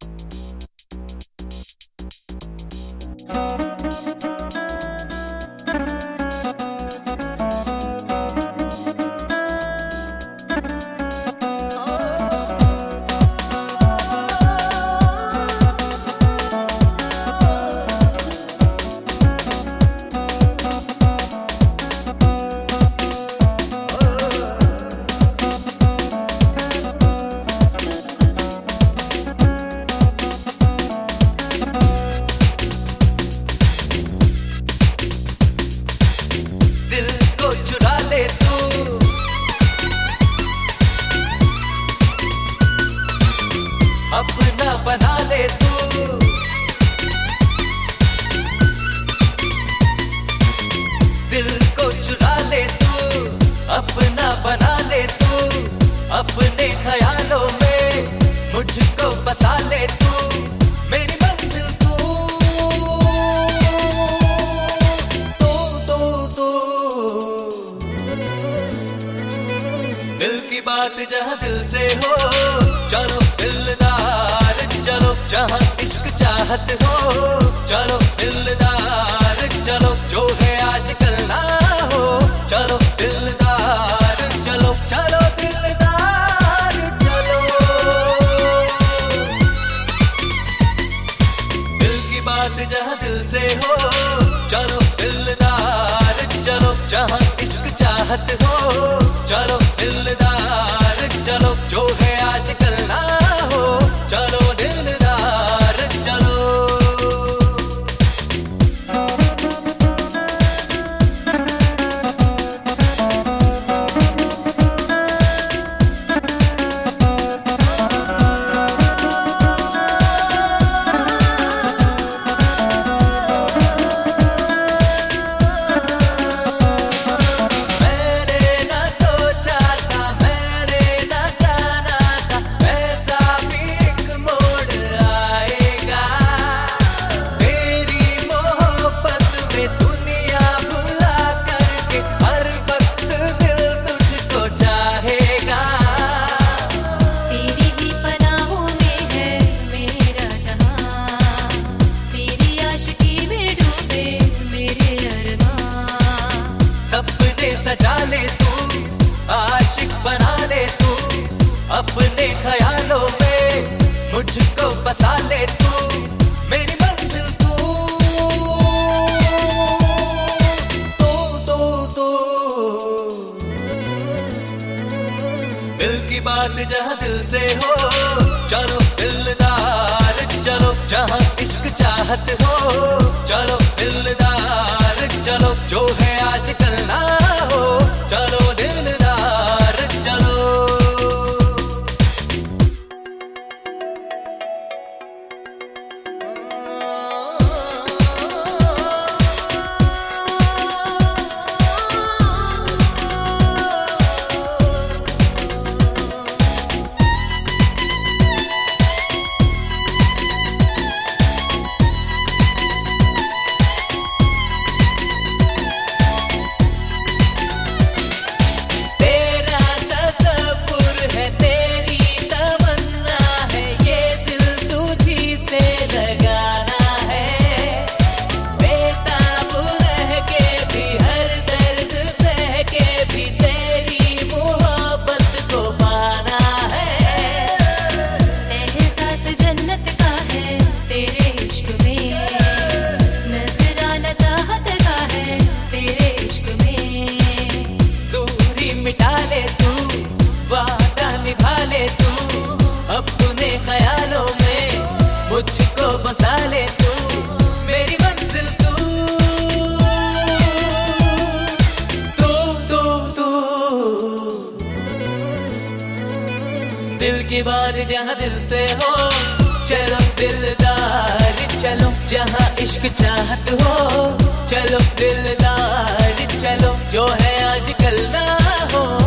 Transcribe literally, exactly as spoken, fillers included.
अपना बना ले तू, दिल को चुरा ले तू, अपना बना ले तू, अपने ख्यालों में मुझको बसा ले तू, मेरी मंजिल तू, तू तू तू दिल की बात जहाँ दिल से हो, चलो दिलदार चलो जहाँ इश्क चाहत हो, चलो दिलदार चलो जो है आजकल ना हो, चलो दिलदार चलो चलो दिलदार चलो, दिल की बात जहाँ दिल से हो, चलो दिलदार चलो जहाँ इश्क चाहत हो, चलो दिलदार चलो जो है आजकल ना हो, चलो दिलदार चलो। सजा ले तू, आशिक बना ले तू, अपने ख्यालों में मुझको बसा ले तू, मेरी मंजिल तू, तू तू तू दिल की बात जहाँ दिल से हो, चलो दिलदार चलो जहाँ इश्क चाहत हो, चलो दिलदार चलो जो है आजकल ना हो, चलो दिलदार चलो। अपने ख्यालों में मुझको बसा ले तू, मेरी मंजिल तू, तू तू तू दिल की बात जहाँ दिल से हो, चलो दिलदार चलो जहाँ इश्क चाहत हो, चलो दिलदार चलो जो है आजकल ना हो।